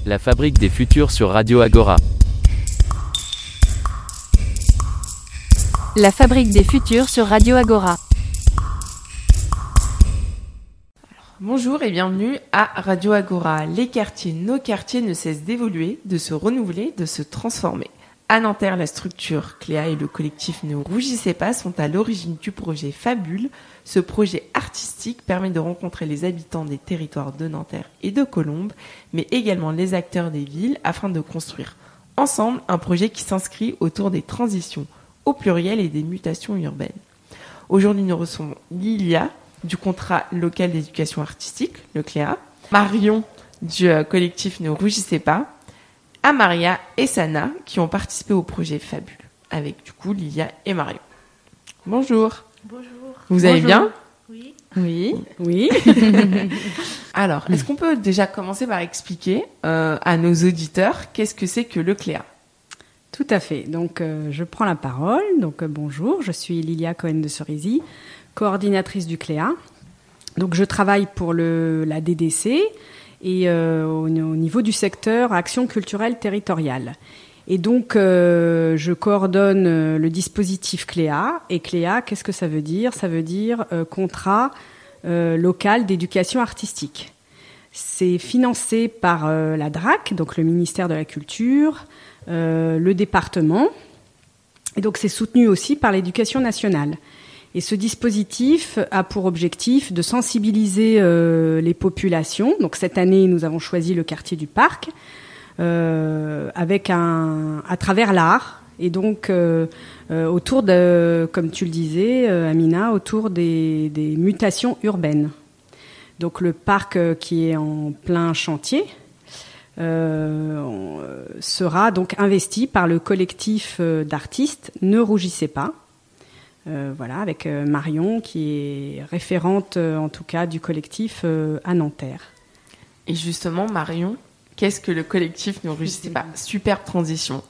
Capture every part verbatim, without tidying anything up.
La fabrique des futurs sur Radio Agora. La fabrique des futurs sur Radio Agora. Bonjour et bienvenue à Radio Agora. Les quartiers, nos quartiers ne cessent d'évoluer, de se renouveler, de se transformer. À Nanterre, la structure Cléa et le collectif Ne Rougissez Pas sont à l'origine du projet Fabule. Ce projet artistique permet de rencontrer les habitants des territoires de Nanterre et de Colombes, mais également les acteurs des villes afin de construire ensemble un projet qui s'inscrit autour des transitions au pluriel et des mutations urbaines. Aujourd'hui, nous recevons Lilia du contrat local d'éducation artistique, le Cléa, Marion du collectif Ne Rougissez Pas, Amaria et Sana qui ont participé au projet Fabule, avec du coup Lilia et Marion. Bonjour. Bonjour. Vous Bonjour. allez bien ? Oui. Oui. Oui. Alors, est-ce qu'on peut déjà commencer par expliquer euh, à nos auditeurs qu'est-ce que c'est que le Cléa ? Tout à fait. Donc, euh, je prends la parole. Donc, euh, bonjour, je suis Lilia Cohen de Cerisy, coordinatrice du Cléa. Donc, je travaille pour le, la D D C et euh, au, au niveau du secteur Action culturelle territoriale. Et donc, euh, je coordonne euh, le dispositif Cléa. Et Cléa, qu'est-ce que ça veut dire ? Ça veut dire euh, contrat euh, local d'éducation artistique. C'est financé par euh, la D R A C, donc le ministère de la Culture, euh, le département. Et donc, c'est soutenu aussi par l'Éducation nationale. Et ce dispositif a pour objectif de sensibiliser euh, les populations. Donc cette année, nous avons choisi le quartier du Parc euh, avec un, à travers l'art. Et donc euh, euh, autour de, comme tu le disais, euh, Amina, autour des, des mutations urbaines. Donc le parc euh, qui est en plein chantier euh, on, euh, sera donc investi par le collectif euh, d'artistes Ne Rougissez Pas. Euh, voilà, avec euh, Marion, qui est référente, euh, en tout cas, du collectif euh, à Nanterre. Et justement, Marion, qu'est-ce que le collectif Ne Rougissez Pas ? Superbe transition.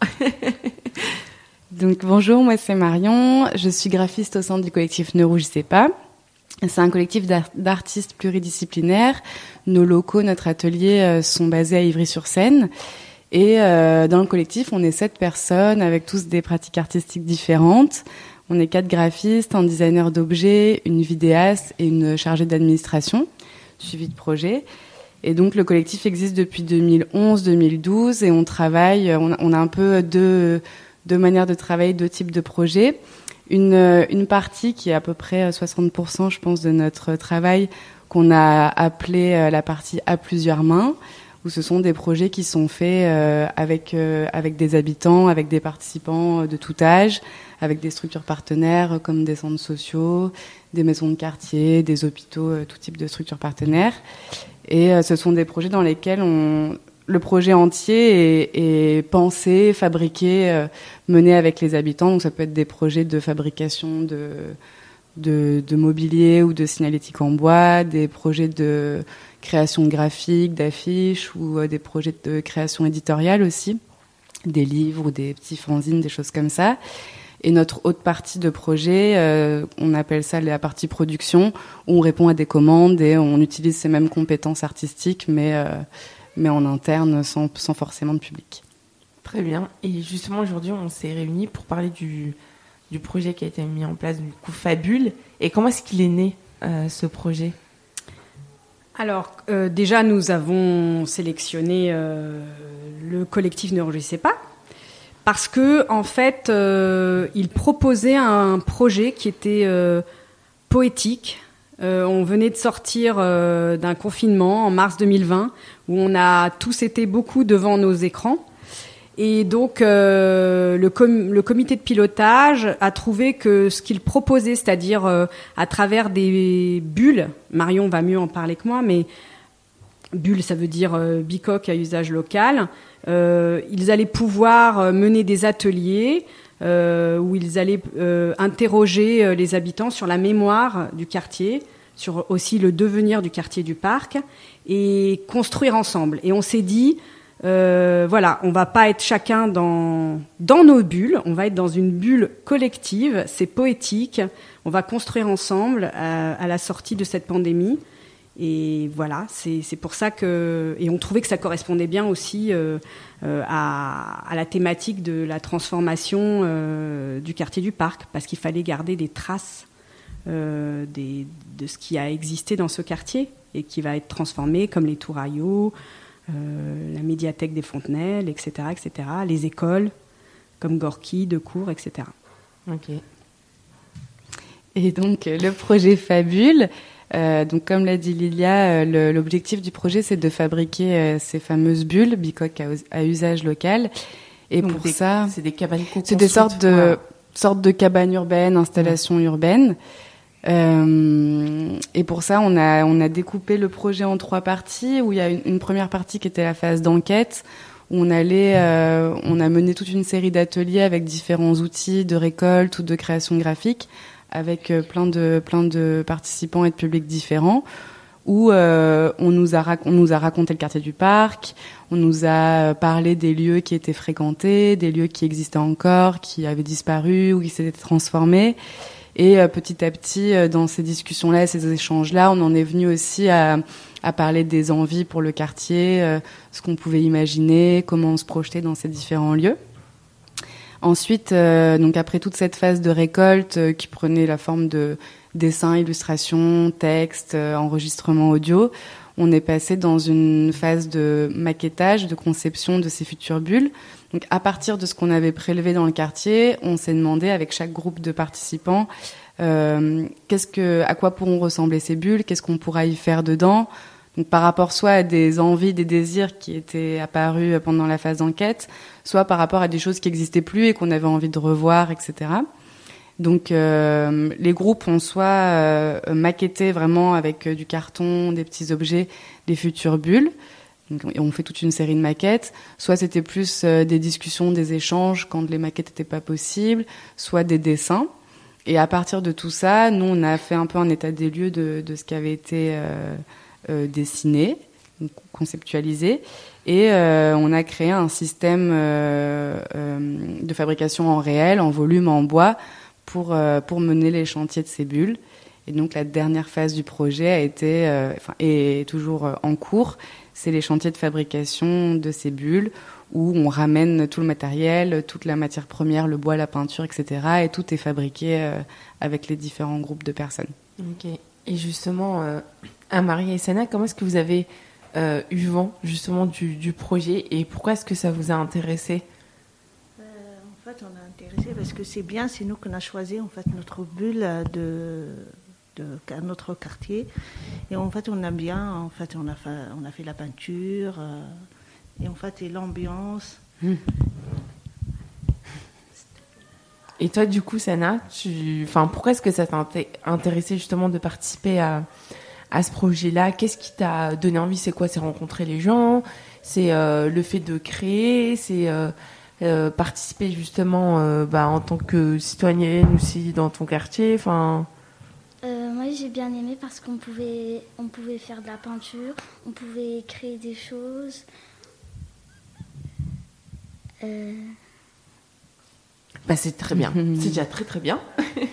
Donc bonjour, moi c'est Marion, je suis graphiste au sein du collectif Ne Rougissez Pas. C'est un collectif d'art- d'artistes pluridisciplinaires. Nos locaux, notre atelier euh, sont basés à Ivry-sur-Seine. Et euh, dans le collectif, on est sept personnes avec tous des pratiques artistiques différentes. On est quatre graphistes, un designer d'objets, une vidéaste et une chargée d'administration, suivi de projet. Et donc, le collectif existe depuis deux mille onze deux mille douze et on travaille, on a, on a un peu deux, deux manières de travailler, deux types de projets. Une, une partie qui est à peu près soixante pour cent, je pense, de notre travail, qu'on a appelé la partie à plusieurs mains, où ce sont des projets qui sont faits euh, avec, euh, avec des habitants, avec des participants de tout âge, avec des structures partenaires comme des centres sociaux, des maisons de quartier, des hôpitaux, euh, tout type de structures partenaires. Et euh, ce sont des projets dans lesquels on, le projet entier est, est pensé, fabriqué, euh, mené avec les habitants. Donc ça peut être des projets de fabrication de, de, de mobilier ou de signalétique en bois, des projets de création graphique, d'affiches ou euh, des projets de création éditoriale aussi, des livres ou des petits fanzines, des choses comme ça. Et notre autre partie de projet, euh, on appelle ça la partie production, où on répond à des commandes et on utilise ces mêmes compétences artistiques, mais, euh, mais en interne, sans, sans forcément de public. Très bien. Et justement, aujourd'hui, on s'est réunis pour parler du, du projet qui a été mis en place, du coup, Fabule. Et comment est-ce qu'il est né, euh, ce projet ? Alors, euh, déjà, nous avons sélectionné euh, le collectif Ne Rougissez Pas, parce que en fait, euh, il proposait un projet qui était euh, poétique. Euh, on venait de sortir euh, d'un confinement en mars deux mille vingt, où on a tous été beaucoup devant nos écrans. Et donc, euh, le, com- le comité de pilotage a trouvé que ce qu'il proposait, c'est-à-dire euh, à travers des bulles, Marion va mieux en parler que moi, mais bulles, ça veut dire euh, bicoque à usage local, euh, ils allaient pouvoir euh, mener des ateliers euh, où ils allaient euh, interroger euh, les habitants sur la mémoire du quartier, sur aussi le devenir du quartier du Parc, et construire ensemble. Et on s'est dit... Euh, voilà, on va pas être chacun dans dans nos bulles, on va être dans une bulle collective, c'est poétique, on va construire ensemble à, à la sortie de cette pandémie. Et voilà, c'est, c'est pour ça que... Et on trouvait que ça correspondait bien aussi euh, euh, à, à la thématique de la transformation euh, du quartier du Parc, parce qu'il fallait garder des traces euh, des, de ce qui a existé dans ce quartier et qui va être transformé, comme les Touraillots, euh, la médiathèque des Fontenelles, et cetera, et cetera, les écoles, comme Gorky, Decour, et cetera. Ok. Et donc, le projet Fabule... Euh, donc, comme l'a dit Lilia, euh, le, l'objectif du projet, c'est de fabriquer euh, ces fameuses bulles, bicoques à, à usage local. Et donc pour des, ça, c'est des cabanes co-construites. C'est des sortes de voilà. sortes de cabanes urbaines, installations ouais. urbaines. Euh, et pour ça, on a on a découpé le projet en trois parties. Où il y a une, une première partie qui était la phase d'enquête, où on allait, euh, on a mené toute une série d'ateliers avec différents outils de récolte ou de création graphique, avec plein de plein de participants et de publics différents, où euh, on nous a rac- on nous a raconté le quartier du Parc, on nous a parlé des lieux qui étaient fréquentés, des lieux qui existaient encore, qui avaient disparu ou qui s'étaient transformés. Et euh, petit à petit, euh, dans ces discussions-là, ces échanges-là, on en est venu aussi à, à parler des envies pour le quartier, euh, ce qu'on pouvait imaginer, comment on se projetait dans ces différents lieux. Ensuite, euh, donc après toute cette phase de récolte euh, qui prenait la forme de dessins, illustrations, textes, euh, enregistrements audio, on est passé dans une phase de maquettage, de conception de ces futures bulles. Donc à partir de ce qu'on avait prélevé dans le quartier, on s'est demandé avec chaque groupe de participants euh, qu'est-ce que, à quoi pourront ressembler ces bulles, qu'est-ce qu'on pourra y faire dedans. Donc, par rapport soit à des envies, des désirs qui étaient apparus pendant la phase d'enquête, soit par rapport à des choses qui n'existaient plus et qu'on avait envie de revoir, et cetera. Donc, euh, les groupes ont soit euh, maquetté vraiment avec euh, du carton, des petits objets, des futures bulles. Donc, et on fait toute une série de maquettes. Soit c'était plus euh, des discussions, des échanges quand les maquettes n'étaient pas possibles, soit des dessins. Et à partir de tout ça, nous, on a fait un peu un état des lieux de, de ce qui avait été... Euh, Euh, dessiné, conceptualisé, et euh, on a créé un système euh, euh, de fabrication en réel, en volume, en bois, pour, euh, pour mener les chantiers de ces bulles. Et donc la dernière phase du projet a été, euh, enfin, est toujours en cours, c'est les chantiers de fabrication de ces bulles, où on ramène tout le matériel, toute la matière première, le bois, la peinture, et cetera, et tout est fabriqué euh, avec les différents groupes de personnes. Ok. Et justement, euh, Anne-Marie et Sana, comment est-ce que vous avez euh, eu vent justement du, du projet et pourquoi est-ce que ça vous a intéressé ? euh, En fait, on a intéressé parce que c'est bien, c'est nous qu'on a choisi en fait notre bulle de, de, de notre quartier. Et en fait, on a bien, en fait, on a fait, on a fait la peinture euh, et en fait, et l'ambiance. Mmh. Et toi, du coup, Sana, tu... enfin, pourquoi est-ce que ça t'a intéressé justement de participer à, à ce projet-là ? Qu'est-ce qui t'a donné envie ? C'est quoi ? C'est rencontrer les gens ? C'est euh, le fait de créer ? C'est euh, euh, participer justement euh, bah, en tant que citoyenne aussi dans ton quartier ? Enfin... Euh, moi, j'ai bien aimé parce qu'on pouvait, on pouvait faire de la peinture, on pouvait créer des choses. Euh... Bah, c'est très bien, c'est déjà très très bien.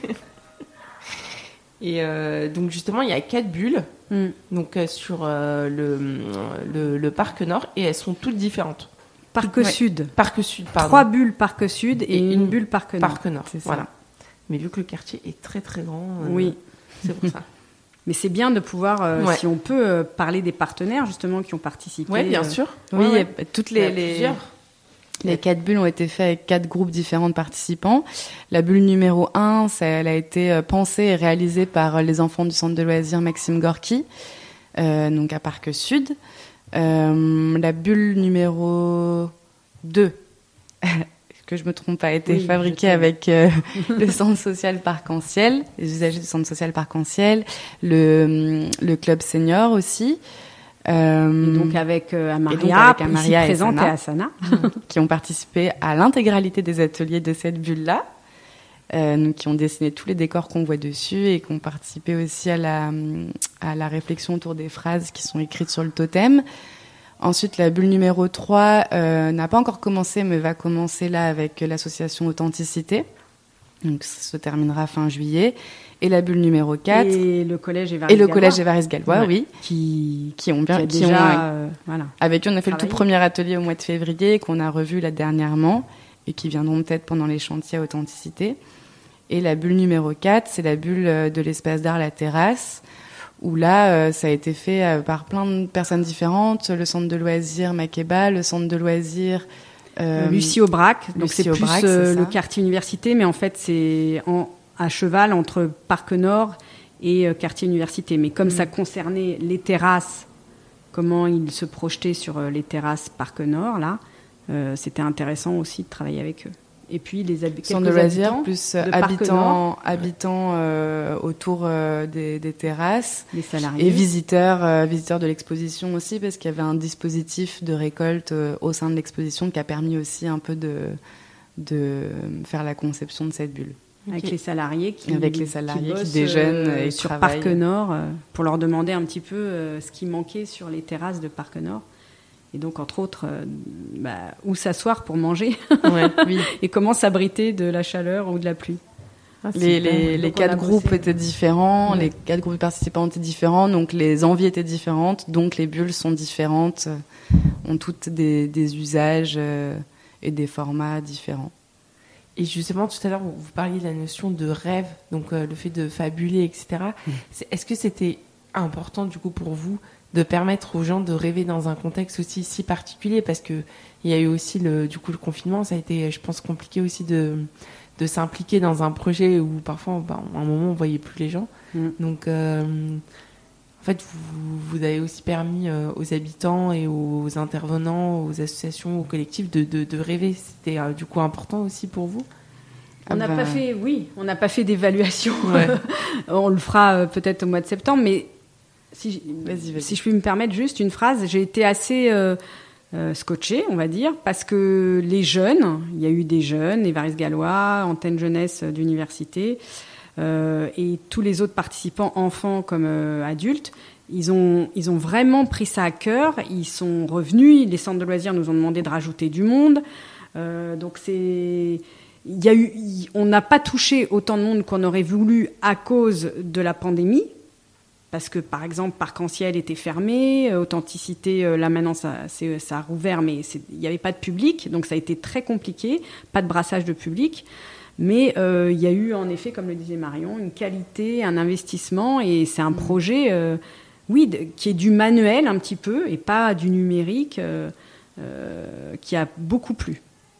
Et euh, donc justement, il y a quatre bulles mm. donc, euh, sur euh, le, le, le parc Nord et elles sont toutes différentes. Parc ouais. Sud. Parc Sud, pardon. Trois bulles Parc Sud et, et une bulle Parc Nord. Parc Nord, c'est ça. Voilà. Mais vu que le quartier est très très grand, euh, oui. c'est pour ça. Mais c'est bien de pouvoir, euh, ouais. si on peut, euh, parler des partenaires justement qui ont participé. Oui, bien sûr. Euh, oui, ouais, ouais. ouais. toutes les... les... plusieurs. Les quatre bulles ont été faites avec quatre groupes différents de participants. La bulle numéro un, ça, elle a été pensée et réalisée par les enfants du centre de loisirs Maxime Gorky, euh, donc à Parc Sud. Euh, la bulle numéro deux, que je me trompe pas, a été oui, fabriquée avec euh, le centre social Parc-en-Ciel, les usagers du centre social Parc-en-Ciel, le, le club senior aussi. Euh, et donc avec euh, Amaria, avec Amaria ici présente et Asana, qui ont participé à l'intégralité des ateliers de cette bulle-là, euh, qui ont dessiné tous les décors qu'on voit dessus et qui ont participé aussi à la, à la réflexion autour des phrases qui sont écrites sur le totem. Ensuite, la bulle numéro trois euh, n'a pas encore commencé, mais va commencer là avec l'association Authenticité. Donc ça se terminera fin juillet. Et la bulle numéro quatre. Et le collège Et le collège Évariste-Galois, ouais. oui. Qui, qui ont bien, qui, qui déjà, ont, euh, voilà. Avec eux, on a fait Travailler. le tout premier atelier au mois de février, qu'on a revu là dernièrement, et qui viendront peut-être pendant les chantiers à authenticité. Et la bulle numéro quatre, c'est la bulle de l'espace d'art La Terrasse, où là, euh, ça a été fait euh, par plein de personnes différentes. Le centre de loisirs Makeba, le centre de loisirs... Euh, Lucie Aubrac, donc Lucie c'est plus Aubrac, euh, c'est le ça. quartier université, mais en fait c'est en, à cheval entre Parc Nord et euh, quartier université. Mais comme Mm. ça concernait les terrasses, comment ils se projetaient sur euh, les terrasses Parc Nord, là, euh, c'était intéressant aussi de travailler avec eux. Et puis les hab- Centre de quelques loisirs, habitants plus de Parc habitants, Nord, habitants euh, autour euh, des, des terrasses. les salariés. Et visiteurs, euh, visiteurs de l'exposition aussi, parce qu'il y avait un dispositif de récolte euh, au sein de l'exposition qui a permis aussi un peu de, de faire la conception de cette bulle. Avec Ok. les salariés qui, Avec les salariés qui bossent, déjeunent euh, et sur travaillent. Parc Nord euh, pour leur demander un petit peu euh, ce qui manquait sur les terrasses de Parc Nord. Et donc, entre autres, euh, bah, où s'asseoir pour manger Ouais, oui. et comment s'abriter de la chaleur ou de la pluie. Ah, Les, super. les, les Donc, on a quatre groupes bossé. étaient différents, Ouais. les quatre groupes participants étaient différents, donc les envies étaient différentes, donc les bulles sont différentes, euh, ont toutes des, des usages euh, et des formats différents. Et justement, tout à l'heure, vous vous parliez de la notion de rêve, donc euh, le fait de fabuler, et cetera. Mm. C'est- Est-ce que c'était important, du coup, pour vous, de permettre aux gens de rêver dans un contexte aussi si particulier? Parce que il y a eu aussi, le, du coup, le confinement, ça a été, je pense, compliqué aussi de, de s'impliquer dans un projet où parfois, bah, à un moment, on voyait plus les gens. Mm. Donc, euh, en fait, vous, vous avez aussi permis euh, aux habitants et aux intervenants, aux associations, aux collectifs de, de, de rêver. C'était euh, du coup important aussi pour vous? On n'a Ah bah, pas fait, oui, on n'a pas fait d'évaluation. Ouais. On le fera euh, peut-être au mois de septembre, mais si, Vas-y, vas-y. si je puis me permettre juste une phrase, j'ai été assez euh, euh, scotchée, on va dire, parce que les jeunes, il y a eu des jeunes, Évariste Galois, Antenne Jeunesse d'université, euh, et tous les autres participants, enfants comme euh, adultes, ils ont, ils ont vraiment pris ça à cœur, ils sont revenus, les centres de loisirs nous ont demandé de rajouter du monde, euh, donc c'est... Il y a eu, il- on n'a pas touché autant de monde qu'on aurait voulu à cause de la pandémie, parce que par exemple Parc-en-Ciel était fermé, euh, Authenticité, euh, là maintenant ça, c'est- ça a rouvert, mais c'est- il n'y avait pas de public, donc ça a été très compliqué, pas de brassage de public, mais euh, il y a eu en effet, comme le disait Marion, une qualité, un investissement, et c'est un projet, euh, oui, de- qui est du manuel un petit peu, et pas du numérique, euh, euh, qui a beaucoup plu.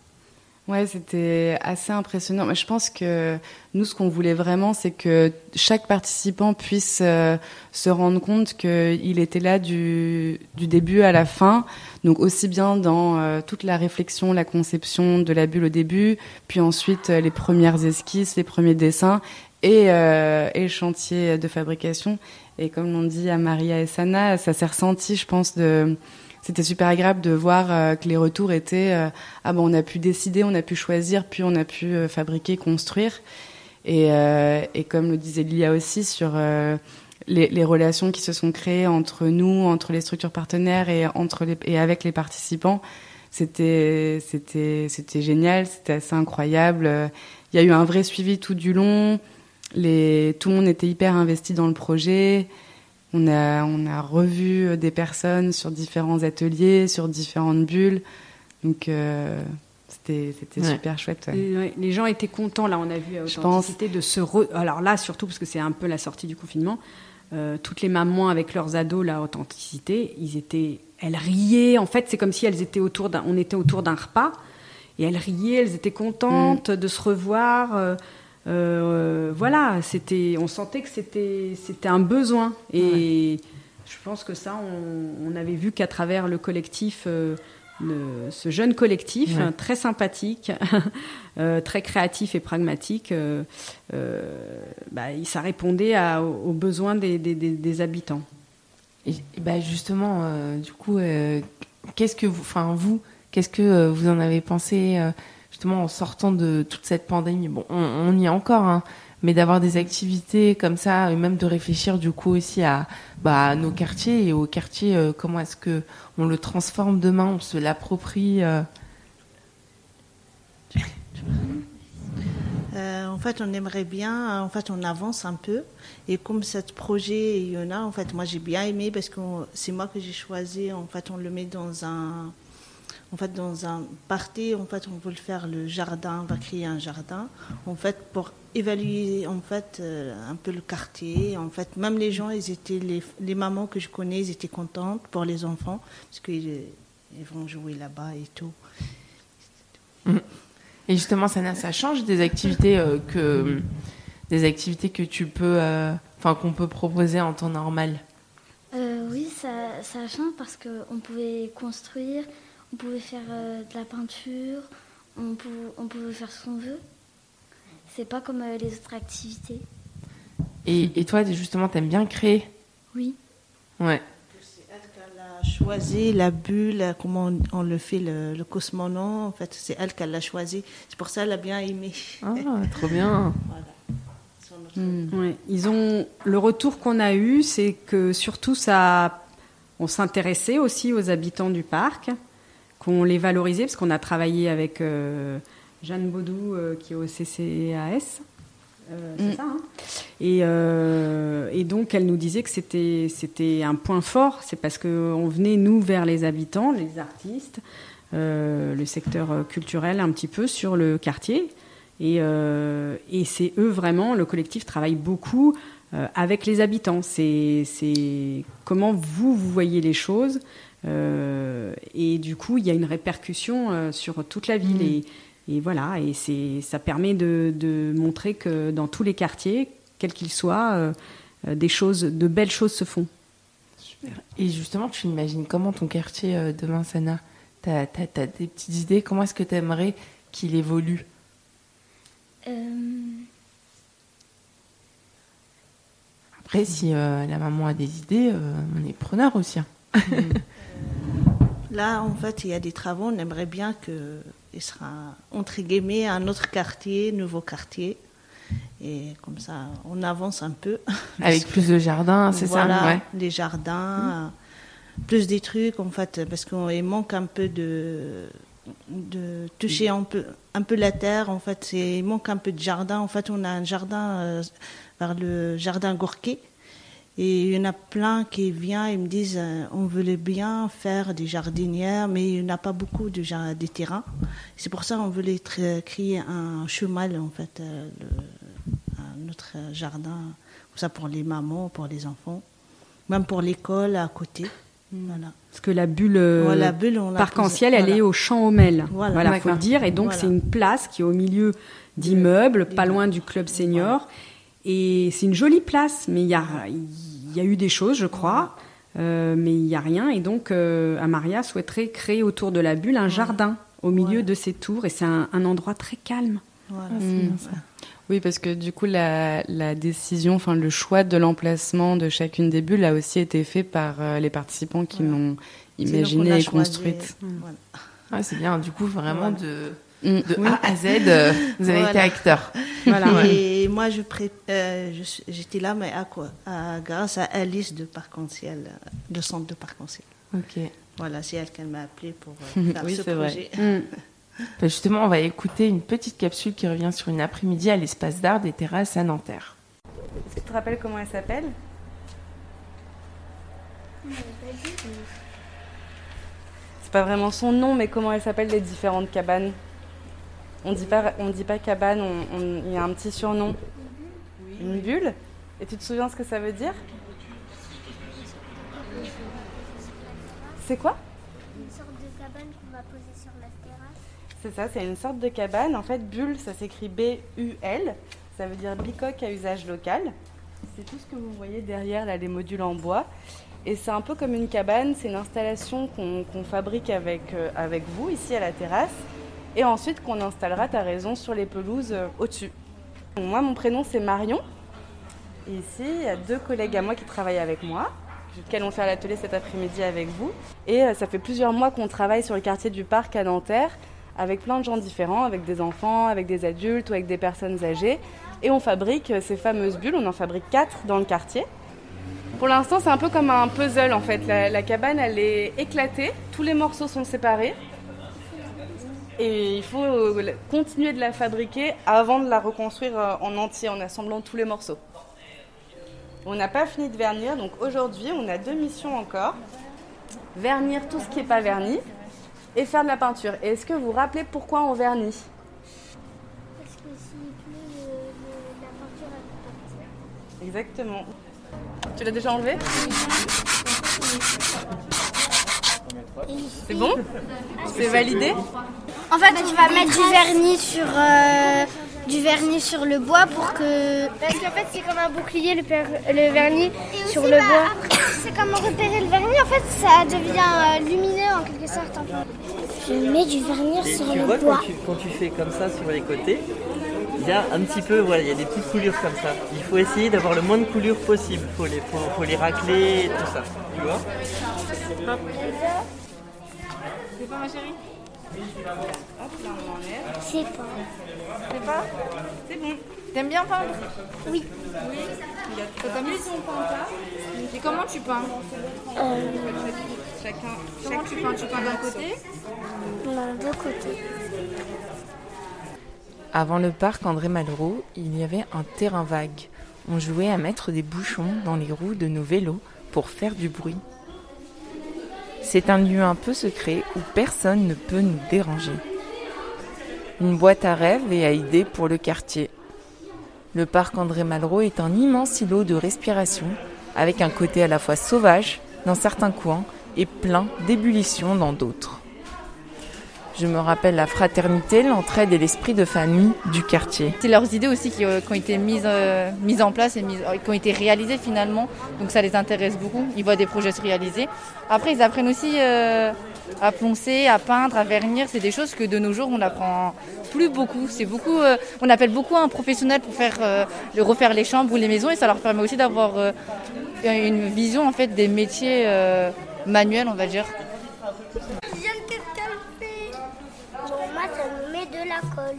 Ouais, c'était assez impressionnant. Mais je pense que nous, ce qu'on voulait vraiment, c'est que chaque participant puisse euh, se rendre compte qu'il était là du, du début à la fin. Donc aussi bien dans euh, toute la réflexion, la conception de la bulle au début, puis ensuite euh, les premières esquisses, les premiers dessins et, euh, et le chantier de fabrication. Et comme l'ont dit à Maria et Sana, ça s'est ressenti, je pense, de... C'était super agréable de voir euh, que les retours étaient euh, ah ben on a pu décider, on a pu choisir, puis on a pu euh, fabriquer, construire. Et, euh, et comme le disait Lilia aussi sur euh, les, les relations qui se sont créées entre nous, entre les structures partenaires et entre les, et avec les participants, c'était c'était c'était génial, c'était assez incroyable. Il y a eu un vrai suivi tout du long. Les, tout le monde était hyper investi dans le projet. On a, on a revu des personnes sur différents ateliers, sur différentes bulles. Donc, euh, c'était, c'était Ouais. super chouette. Ouais. Et, ouais, les gens étaient contents, là, on a vu à Je Authenticité, de se... Re... Alors là, surtout, parce que c'est un peu la sortie du confinement, euh, toutes les mamans avec leurs ados, là, Authenticité, ils étaient... Elles riaient. En fait, c'est comme si elles étaient autour d'un... On était autour d'un repas, et elles riaient, elles étaient contentes de se revoir... Euh... Euh, voilà, c'était, on sentait que c'était, c'était un besoin. Et je pense que ça, on, on avait vu qu'à travers le collectif, euh, le, ce jeune collectif, Ouais. hein, très sympathique, euh, très créatif et pragmatique, euh, euh, bah, ça répondait à, aux, aux besoins des, des, des, des habitants. Et, et bah justement, euh, du coup, euh, qu'est-ce que vous, enfin vous, qu'est-ce que euh, vous en avez pensé euh, justement en sortant de toute cette pandémie? Bon, on, on y est encore, hein, mais d'avoir des activités comme ça, et même de réfléchir du coup aussi à, bah, à nos quartiers et aux quartiers, euh, comment est-ce que on le transforme demain, on se l'approprie. Euh... Euh, en fait, on aimerait bien, en fait, on avance un peu. Et comme ce projet, il y en a, en fait, moi, j'ai bien aimé parce que c'est moi que j'ai choisi. En fait, on le met dans un, en fait, dans un party. En fait, on veut le faire le jardin, on va créer un jardin. En fait, pour évaluer, en fait, euh, un peu le quartier. En fait, même les gens, ils étaient, les, les mamans que je connais, ils étaient contentes pour les enfants parce qu'ils ils vont jouer là-bas et tout. Mmh. Et justement, Sana, ça change des activités euh, que des activités que tu peux, enfin euh, qu'on peut proposer en temps normal. Euh, oui, ça, ça change parce que on pouvait construire, on pouvait faire euh, de la peinture, on pouvait, on pouvait faire ce qu'on veut. C'est pas comme euh, les autres activités. Et, et toi, justement, t'aimes bien créer? Oui. Ouais. Choisi la bulle, comment on, on le fait, le, le cosmonaute, en fait, c'est elle qui l'a choisi. C'est pour ça qu'elle a bien aimé. Ah, trop bien. Voilà. Mmh. Ouais. Ils ont, le retour qu'on a eu, c'est que surtout, ça, on s'intéressait aussi aux habitants du parc, qu'on les valorisait, parce qu'on a travaillé avec euh, Jeanne Baudou, euh, qui est au C C A S. Euh, c'est mmh. ça, hein. et, euh, et donc elle nous disait que c'était, c'était un point fort, c'est parce qu'on venait nous vers les habitants, les artistes, euh, le secteur culturel un petit peu sur le quartier, et, euh, et c'est eux vraiment, le collectif travaille beaucoup euh, avec les habitants, c'est, c'est comment vous, vous voyez les choses, euh, et du coup il y a une répercussion euh, sur toute la ville, mmh. et Et voilà, et c'est, ça permet de, de montrer que dans tous les quartiers, quels qu'ils soient, euh, des choses, de belles choses se font. Super. Et justement, tu imagines comment ton quartier euh, demain, Sana? T'as, t'as, t'as des petites idées? Comment est-ce que tu aimerais qu'il évolue? euh... Après, si euh, la maman a des idées, euh, on est preneur aussi. Hein. Là, en fait, il y a des travaux. On aimerait bien que il sera entre guillemets un autre quartier, nouveau quartier, et comme ça, on avance un peu. Avec plus de jardins, c'est voilà, ça, ouais. Des jardins, mmh. plus des trucs en fait, parce qu'il manque un peu de de toucher un peu un peu la terre en fait. C'est, il manque un peu de jardin. En fait, on a un jardin euh, vers le jardin Gorky. Et il y en a plein qui viennent et me disent euh, on voulait bien faire des jardinières, mais il n'y en a pas beaucoup de, de terrain. C'est pour ça qu'on voulait tr- créer un chemin, en fait, euh, le, un autre jardin, comme ça pour les mamans, pour les enfants, même pour l'école à côté. Voilà. Parce que la bulle, voilà, bulle Parc-en-Ciel, elle voilà. est au Champ Haumel. Voilà, voilà faut le dire. Et donc, voilà. c'est une place qui est au milieu d'immeubles, pas loin du club senior. Voilà. Et c'est une jolie place, mais il y a, il y a eu des choses, je crois, euh, mais il n'y a rien. Et donc, euh, Amaria souhaiterait créer autour de la bulle un jardin au milieu ouais. de ces tours. Et c'est un, un endroit très calme. Voilà. Ah, c'est mmh. ça. Oui, parce que du coup, la, la décision, enfin le choix de l'emplacement de chacune des bulles a aussi été fait par euh, les participants qui voilà. l'ont imaginé et construite. Mmh. Voilà. Ah, c'est bien, du coup, vraiment voilà. de... De oui. A à Z, euh, vous avez voilà. été acteur. Voilà. Et moi, je pré... euh, je, j'étais là, mais à quoi à, grâce à Alice de Parc-en-Ciel, le centre de Parc-en-Ciel. Ok. Voilà, c'est elle qui m'a appelé pour euh, faire oui, ce c'est projet. Vrai. Ben justement, on va écouter une petite capsule qui revient sur une après-midi à l'espace d'art des terrasses à Nanterre. Est-ce que tu te rappelles comment elle s'appelle? C'est pas vraiment son nom, mais comment elle s'appelle, les différentes cabanes? On dit pas, on dit pas cabane, on, on, il y a un petit surnom. Oui. Une bulle. Et tu te souviens ce que ça veut dire? C'est quoi? Une sorte de cabane qu'on va poser sur la terrasse. C'est ça, c'est une sorte de cabane. En fait, bulle, ça s'écrit B U L. Ça veut dire bicoque à usage local. C'est tout ce que vous voyez derrière, là, les modules en bois. Et c'est un peu comme une cabane. C'est une installation qu'on, qu'on fabrique avec, euh, avec vous, ici à la terrasse. Et ensuite qu'on installera, tu as raison, sur les pelouses euh, au-dessus. Moi, mon prénom, c'est Marion. Et ici, il y a deux collègues à moi qui travaillent avec moi, qui allons faire l'atelier cet après-midi avec vous. Et euh, ça fait plusieurs mois qu'on travaille sur le quartier du Parc à Nanterre, avec plein de gens différents, avec des enfants, avec des adultes ou avec des personnes âgées. Et on fabrique euh, ces fameuses bulles, on en fabrique quatre dans le quartier. Pour l'instant, c'est un peu comme un puzzle, en fait. La, la cabane, elle est éclatée, tous les morceaux sont séparés. Et il faut continuer de la fabriquer avant de la reconstruire en entier, en assemblant tous les morceaux. On n'a pas fini de vernir, donc aujourd'hui, on a deux missions encore. Vernir tout ce qui n'est pas verni et faire de la peinture. Et est-ce que vous vous rappelez pourquoi on vernit ? Parce que s'il pleut, le, le, la peinture elle peut partir. Exactement. Tu l'as déjà enlevé ? C'est bon ? C'est validé ? En fait, on va mettre du vernis sur euh, du vernis sur le bois pour que. Parce qu'en fait, c'est comme un bouclier le, per... le vernis et sur aussi, le bah, bois. Après, c'est comme repérer le vernis. En fait, ça devient euh, lumineux en quelque sorte. Je mets du vernis et sur tu le vois, bois. Quand tu, quand tu fais comme ça sur les côtés, il y a un petit peu, voilà, il y a des petites coulures comme ça. Il faut essayer d'avoir le moins de coulures possible. Il faut les, faut, faut les racler et tout ça. Tu vois ? C'est pas ma chérie ? Hop, là on enlève. C'est pas. C'est pas ? C'est bon. T'aimes bien peindre ? Oui. Oui. Ça t'amuse ton peint? Et comment tu peins ? Euh... Chacun. Comment tu peins ? Tu peins d'un côté ? Non, de côté. Avant le parc André Malraux, il y avait un terrain vague. On jouait à mettre des bouchons dans les roues de nos vélos pour faire du bruit. C'est un lieu un peu secret où personne ne peut nous déranger. Une boîte à rêves et à idées pour le quartier. Le parc André Malraux est un immense îlot de respiration, avec un côté à la fois sauvage dans certains coins et plein d'ébullition dans d'autres. Je me rappelle la fraternité, l'entraide et l'esprit de famille du quartier. C'est leurs idées aussi qui, euh, qui ont été mises, euh, mises en place et mises, euh, qui ont été réalisées finalement. Donc ça les intéresse beaucoup. Ils voient des projets se réaliser. Après, ils apprennent aussi euh, à poncer, à peindre, à vernir. C'est des choses que de nos jours, on n'apprend plus beaucoup. C'est beaucoup. Euh, on appelle beaucoup un professionnel pour faire, euh, refaire les chambres ou les maisons. Et ça leur permet aussi d'avoir euh, une vision en fait, des métiers euh, manuels, on va dire. Moi, ça me met de la colle.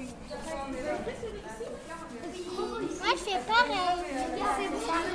Moi, je fais pareil.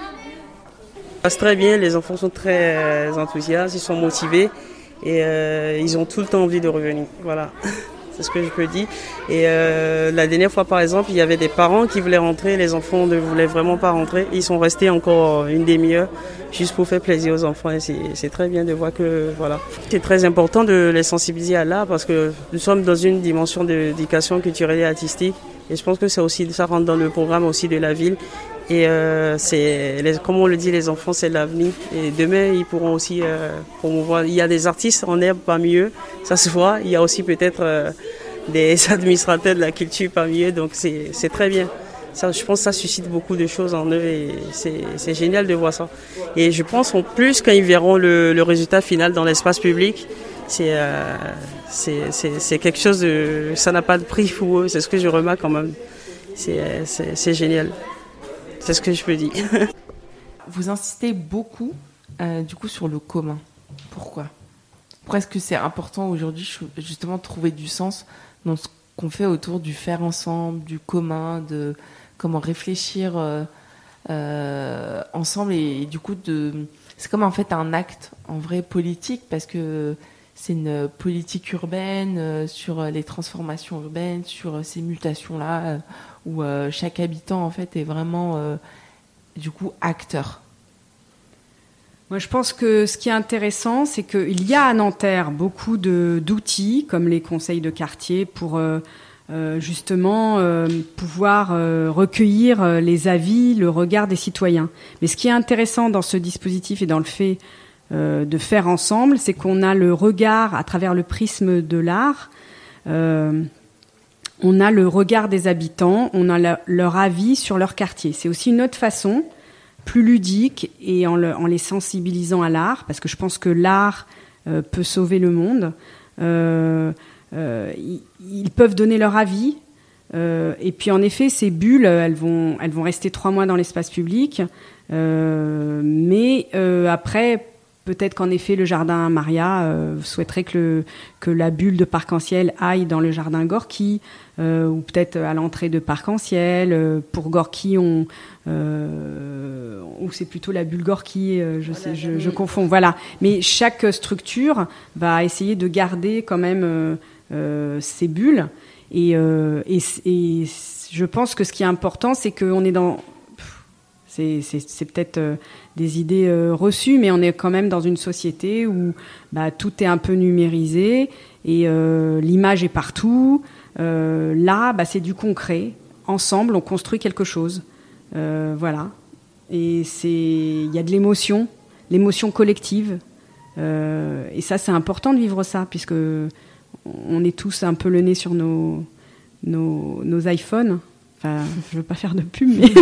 Ça passe très bien, les enfants sont très enthousiastes, ils sont motivés et euh, ils ont tout le temps envie de revenir. Voilà, c'est ce que je peux dire. Et euh, la dernière fois, par exemple, il y avait des parents qui voulaient rentrer, les enfants ne voulaient vraiment pas rentrer. Ils sont restés encore une demi-heure juste pour faire plaisir aux enfants. Et c'est, c'est très bien de voir que, voilà. C'est très important de les sensibiliser à l'art parce que nous sommes dans une dimension d'éducation culturelle et artistique. Et je pense que ça aussi, ça rentre dans le programme aussi de la ville. Et euh, c'est, les, comme on le dit, les enfants, c'est l'avenir. Et demain, ils pourront aussi euh, promouvoir. Il y a des artistes en herbe parmi eux, ça se voit. Il y a aussi peut-être euh, des administrateurs de la culture parmi eux. Donc c'est, c'est très bien. Ça, je pense que ça suscite beaucoup de choses en eux et c'est, c'est génial de voir ça. Et je pense en plus, quand ils verront le, le résultat final dans l'espace public, c'est, euh, c'est, c'est, c'est quelque chose de... Ça n'a pas de prix pour eux, c'est ce que je remarque quand même. C'est, c'est, c'est génial. C'est ce que je peux dire. Vous insistez beaucoup euh, du coup sur le commun. Pourquoi ? Pourquoi est-ce que c'est important aujourd'hui justement de trouver du sens dans ce qu'on fait autour du faire ensemble, du commun, de comment réfléchir euh, euh, ensemble et, et du coup de c'est comme en fait un acte en vrai politique parce que c'est une politique urbaine euh, sur les transformations urbaines, sur ces mutations là euh, où euh, chaque habitant en fait est vraiment euh, du coup acteur. Moi, je pense que ce qui est intéressant, c'est qu'il y a à Nanterre beaucoup de, d'outils, comme les conseils de quartier, pour euh, euh, justement euh, pouvoir euh, recueillir euh, les avis, le regard des citoyens. Mais ce qui est intéressant dans ce dispositif et dans le fait euh, de faire ensemble, c'est qu'on a le regard à travers le prisme de l'art. Euh, on a le regard des habitants, on a la, leur avis sur leur quartier. C'est aussi une autre façon, plus ludique et en, le, en les sensibilisant à l'art, parce que je pense que l'art euh, peut sauver le monde. Euh, euh, ils, ils peuvent donner leur avis. Euh, et puis en effet, ces bulles, elles vont, elles vont rester trois mois dans l'espace public. Euh, mais euh, après, peut-être qu'en effet, le jardin Maria euh, souhaiterait que, le, que la bulle de Parc-en-Ciel aille dans le jardin Gorky, euh, ou peut-être à l'entrée de Parc-en-Ciel. Euh, pour Gorky, on, euh, ou c'est plutôt la bulle Gorky, euh, je, sais, je, je confonds. Voilà. Mais chaque structure va essayer de garder quand même euh, euh, ces bulles. Et, euh, et, et je pense que ce qui est important, c'est qu'on est dans... C'est, c'est, c'est peut-être euh, des idées euh, reçues, mais on est quand même dans une société où bah, tout est un peu numérisé et euh, l'image est partout. Euh, là, bah, c'est du concret. Ensemble, on construit quelque chose. Euh, voilà. Et c'est, il y a de l'émotion, l'émotion collective. Euh, et ça, c'est important de vivre ça, puisque on est tous un peu le nez sur nos, nos, nos iPhones. Enfin, je veux pas faire de pub, mais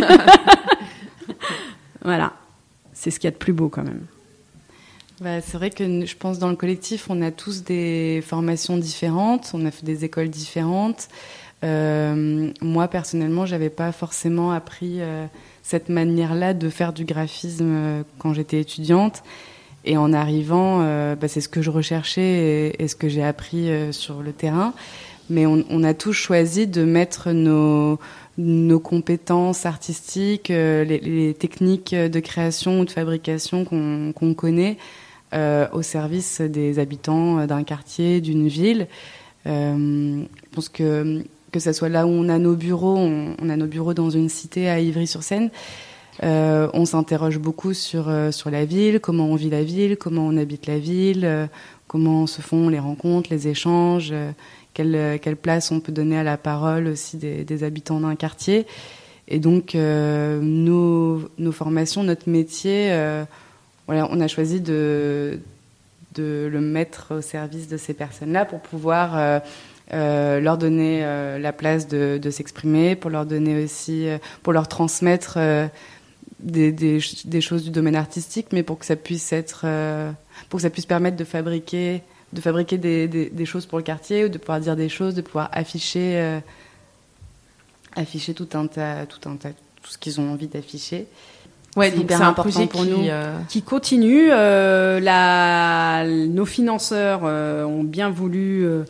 voilà. C'est ce qu'il y a de plus beau quand même. Bah, c'est vrai que je pense dans le collectif, on a tous des formations différentes, on a fait des écoles différentes. Euh, moi, personnellement, j'avais pas forcément appris euh, cette manière-là de faire du graphisme euh, quand j'étais étudiante. Et en arrivant, euh, bah, c'est ce que je recherchais et, et ce que j'ai appris euh, sur le terrain. Mais on, on a tous choisi de mettre nos, nos compétences artistiques, euh, les, les techniques de création ou de fabrication qu'on, qu'on connaît euh, au service des habitants d'un quartier, d'une ville. Euh, je pense que que ça soit là où on a nos bureaux, on, on a nos bureaux dans une cité à Ivry-sur-Seine, euh, on s'interroge beaucoup sur, euh, sur la ville, comment on vit la ville, comment on habite la ville, euh, comment se font les rencontres, les échanges, euh, quelle, quelle place on peut donner à la parole aussi des, des habitants d'un quartier. Et donc, euh, nos, nos formations, notre métier, euh, voilà, on a choisi de, de le mettre au service de ces personnes-là pour pouvoir... Euh, Euh, leur donner euh, la place de, de s'exprimer, pour leur donner aussi, euh, pour leur transmettre euh, des, des, des choses du domaine artistique, mais pour que ça puisse être, euh, pour que ça puisse permettre de fabriquer, de fabriquer des, des, des choses pour le quartier, ou de pouvoir dire des choses, de pouvoir afficher, euh, afficher tout un tas, tout un tas, tout ce qu'ils ont envie d'afficher. Ouais, c'est donc hyper c'est un important projet pour qui, nous. euh, qui continue. Euh, la, nos financeurs euh, ont bien voulu euh,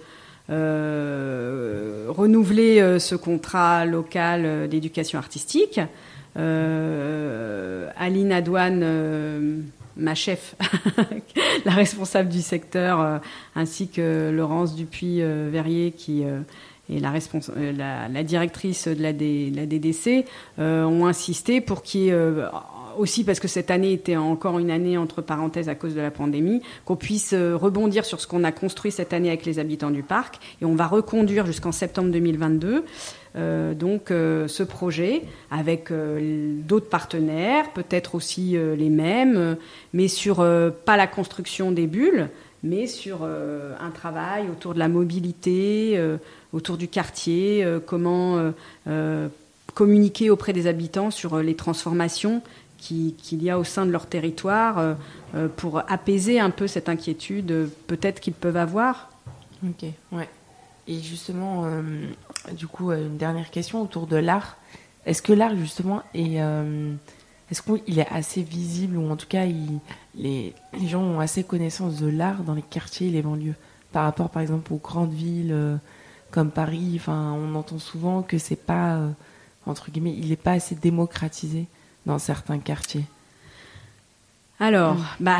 Euh, renouveler euh, ce contrat local euh, d'éducation artistique. Euh, Aline Adouane, euh, ma chef, la responsable du secteur, euh, ainsi que Laurence Dupuis-Verrier, qui euh, est la, respons- euh, la, la directrice de la, D- de la D D C, euh, ont insisté pour qu'il y ait... Euh, aussi parce que cette année était encore une année entre parenthèses à cause de la pandémie, qu'on puisse rebondir sur ce qu'on a construit cette année avec les habitants du parc. Et on va reconduire jusqu'en septembre deux mille vingt-deux euh, donc euh, ce projet avec euh, d'autres partenaires, peut-être aussi euh, les mêmes, euh, mais sur euh, pas la construction des bulles, mais sur euh, un travail autour de la mobilité, euh, autour du quartier, euh, comment euh, euh, communiquer auprès des habitants sur euh, les transformations qu'il y a au sein de leur territoire euh, pour apaiser un peu cette inquiétude euh, peut-être qu'ils peuvent avoir. Ok, ouais. Et justement, euh, du coup, une dernière question autour de l'art. Est-ce que l'art, justement, est, euh, est-ce qu'il est assez visible, ou en tout cas, il, les, les gens ont assez connaissance de l'art dans les quartiers et les banlieues, par rapport, par exemple, aux grandes villes euh, comme Paris. Enfin, on entend souvent que c'est pas, euh, entre guillemets, il n'est pas assez démocratisé dans certains quartiers. Alors, mmh. bah,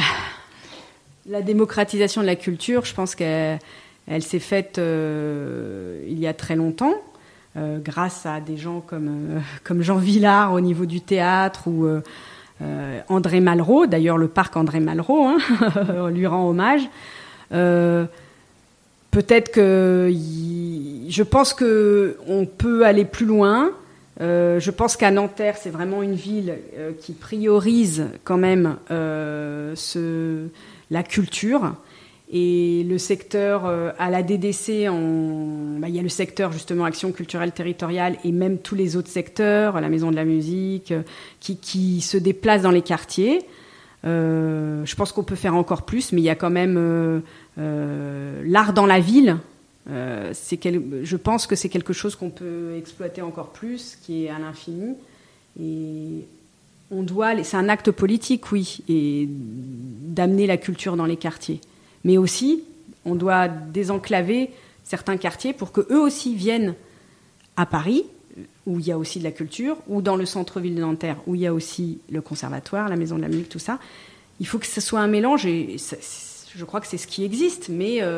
la démocratisation de la culture, je pense qu'elle elle s'est faite euh, il y a très longtemps, euh, grâce à des gens comme, euh, comme Jean Vilar au niveau du théâtre, ou euh, euh, André Malraux, d'ailleurs le parc André Malraux, hein, on lui rend hommage. Euh, peut-être que y, je pense qu'on peut aller plus loin. Euh, je pense qu'à Nanterre, c'est vraiment une ville euh, qui priorise quand même euh, ce, la culture. Et le secteur, euh, à la D D C, on, bah, il y a le secteur justement Action culturelle territoriale, et même tous les autres secteurs, la Maison de la musique, euh, qui, qui se déplacent dans les quartiers. Euh, je pense qu'on peut faire encore plus, mais il y a quand même euh, euh, l'art dans la ville. Euh, c'est quel... Je pense que c'est quelque chose qu'on peut exploiter encore plus, qui est à l'infini. Et on doit, c'est un acte politique, oui, et d'amener la culture dans les quartiers. Mais aussi, on doit désenclaver certains quartiers pour que eux aussi viennent à Paris, où il y a aussi de la culture, ou dans le centre-ville de Nanterre, où il y a aussi le conservatoire, la maison de la musique, tout ça. Il faut que ce soit un mélange, et je crois que c'est ce qui existe, mais euh,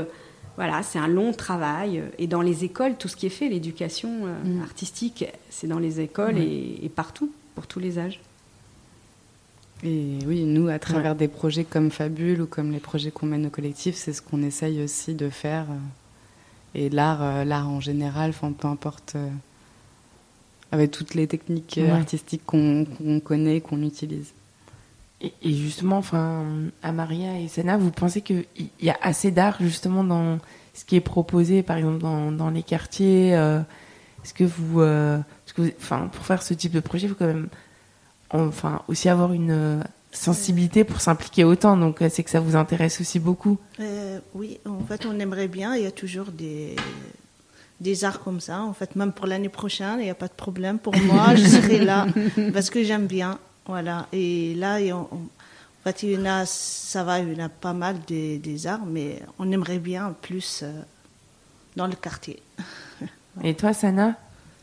voilà, c'est un long travail. Et dans les écoles, tout ce qui est fait, l'éducation euh, Mm. artistique, c'est dans les écoles Ouais. et, et partout, pour tous les âges. Et oui, nous, à travers des projets comme Fabule ou comme les projets qu'on mène au collectif, c'est ce qu'on essaye aussi de faire. Et l'art, euh, l'art en général, enfin, peu importe, euh, avec toutes les techniques euh, Ouais. artistiques qu'on, qu'on connaît, qu'on utilise. Et, et justement, enfin, Amaria et Sana, vous pensez qu'il y a assez d'art justement dans ce qui est proposé, par exemple dans, dans les quartiers euh, Est-ce que vous, euh, parce que vous- enfin, pour faire ce type de projet, il faut quand même, enfin, aussi avoir une euh, sensibilité pour s'impliquer autant. Donc, euh, c'est que ça vous intéresse aussi beaucoup. Euh, oui, en fait, on aimerait bien. Il y a toujours des, des arts comme ça. En fait, même pour l'année prochaine, il n'y a pas de problème. Pour moi, je serai là parce que j'aime bien. Voilà. Et là, il y a- on- en fait, il y en a, ça va, il y en a pas mal des, des arts, mais on aimerait bien plus euh, dans le quartier. Et toi, Sana?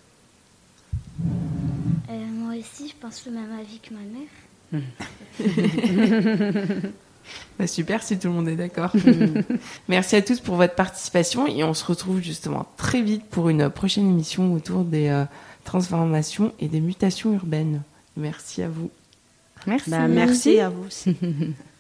Euh, moi aussi, je pense le même avis que ma mère. Bah, super si tout le monde est d'accord. Merci à tous pour votre participation et on se retrouve justement très vite pour une prochaine émission autour des euh, transformations et des mutations urbaines. Merci à vous. Merci. Bah, merci. à vous aussi.